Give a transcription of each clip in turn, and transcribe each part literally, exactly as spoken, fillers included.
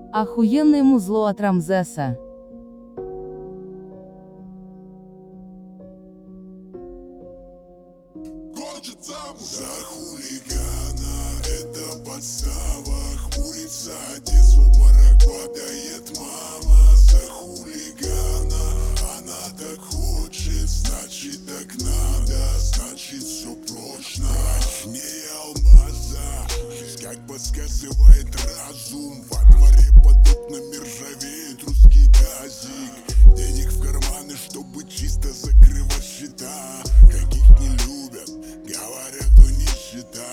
Охуенное музло от Рамзеса. За хулигана это подстава, хмурится отец, в обморок падает мама. За хулигана она так хочет, значит так надо, значит все прочно. Прочнее алмаза, жизнь как подсказывает разум. Во дворе под окнами ржавеет русский тазик. Денег в карманы, чтобы чисто закрывать счета. Каких не любят, говорят, у нищета.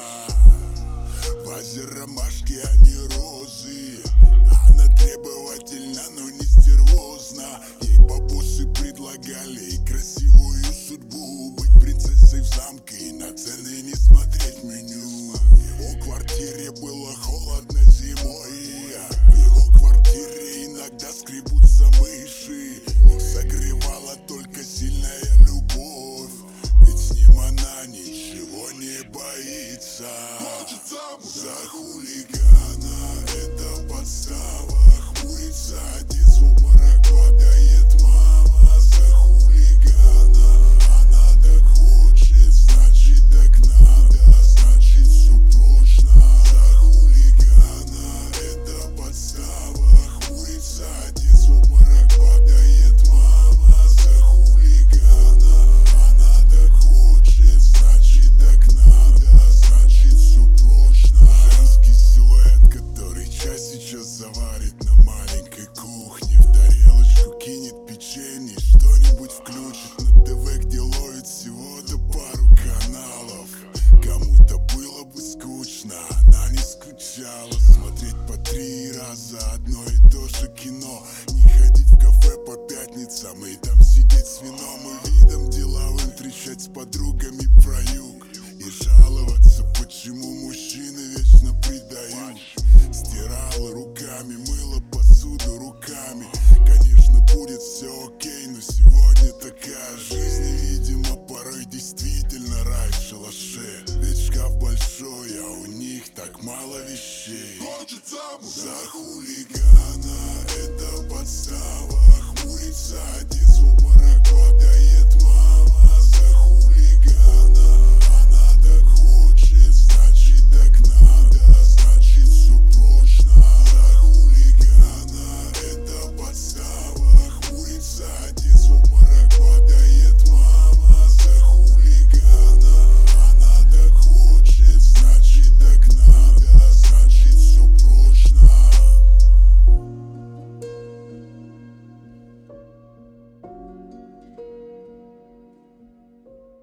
В вазе ромашки, а не розы. Она требовательна, но не стервозна. Ей бабосы предлагали и красивую судьбу. Быть принцессой в замке и на цены не смотреть меню. В его квартире было холодно зимой. В его квартире иногда скребутся мыши. Их согревала только сильная любовь. Ведь с ним она ничего не боится. За хулигана это подстава, хмурится отец, в обморок падает мама. За хулигана она так хочет, значит так надо, значит все прочно. За хулигана это подстава, хмурится отец, в обморок падает мама. За хулигана она так хочет, значит так надо, значит все прочно. Женский силуэт, который чай сейчас заварит на маленькой кухне. В тарелочку кинет печенье, что-нибудь включит на ТВ, где ловит всего-то пару каналов. Кому-то было бы скучно, она не скучала. Смотреть по три раза одно и то же кино. Не ходить в кафе по пятницам и там сидеть с вином и видом деловым, трещать с подругами про юг и жаловаться, почему мужчины вечно предают. Стирала руками, мыла посуду руками. Конечно, будет все окей, но сегодня такая жизнь. И, видимо, порой действительно рай в шалаше. Ведь шкаф большой, а у них так мало вещей. За хули